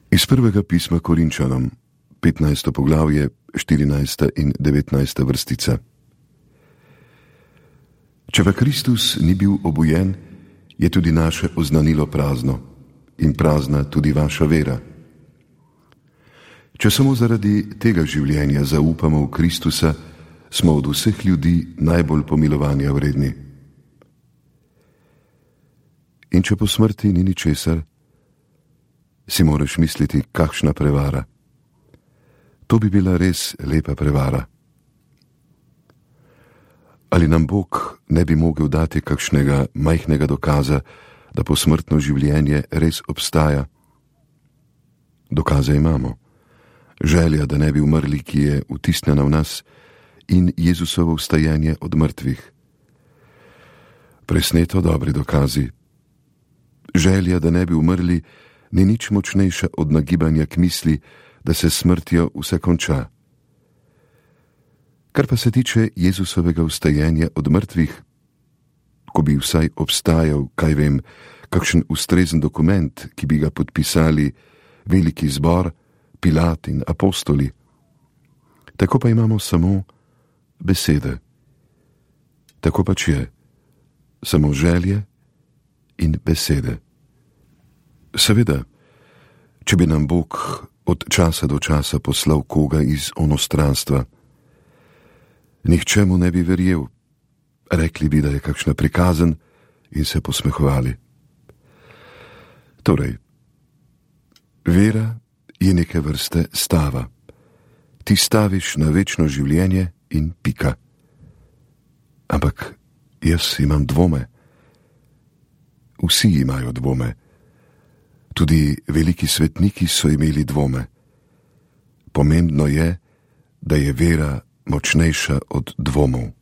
Iz prvega pisma Korinčanom, 15. poglavje, 14. in 19. vrstica. Če pa Kristus ni bil obujen, je tudi naše oznanilo prazno in prazna tudi vaša vera. Če samo zaradi tega življenja zaupamo v Kristusa, smo od vseh ljudi najbolj pomilovanja vredni. In če po smrti ni ničesar, si moraš misliti, kakšna prevara. To bi bila res lepa prevara. Ali nam Bog ne bi mogel dati kakšnega majhnega dokaza, da posmrtno življenje res obstaja? Dokaze imamo. Želja, da ne bi umrli, ki je vtisnjena v nas, in Jezusovo vstajanje od mrtvih. Presneto dobri dokazi. Želja, da ne bi umrli, ni nič močnejša od nagibanja k misli, da se smrtjo vse konča. Kar pa se tiče Jezusovega vstajanja od mrtvih, ko bi vsaj obstajal, kaj vem, kakšen ustrezen dokument, ki bi ga podpisali veliki zbor, Pilat in apostoli, tako pa imamo samo besede. Tako pač je, samo želje in besede. Seveda, če bi nam Bog od časa do časa poslal koga iz onostranstva, nihče mu ne bi verjel, rekli bi, da je kakšna prikazen in se posmehovali. Torej, vera je neke vrste stava. Ti staviš na večno življenje in pika. Ampak jaz imam dvome. Vsi imajo dvome. Tudi veliki svetniki so imeli dvome. Pomembno je, da je vera močnejša od dvomov.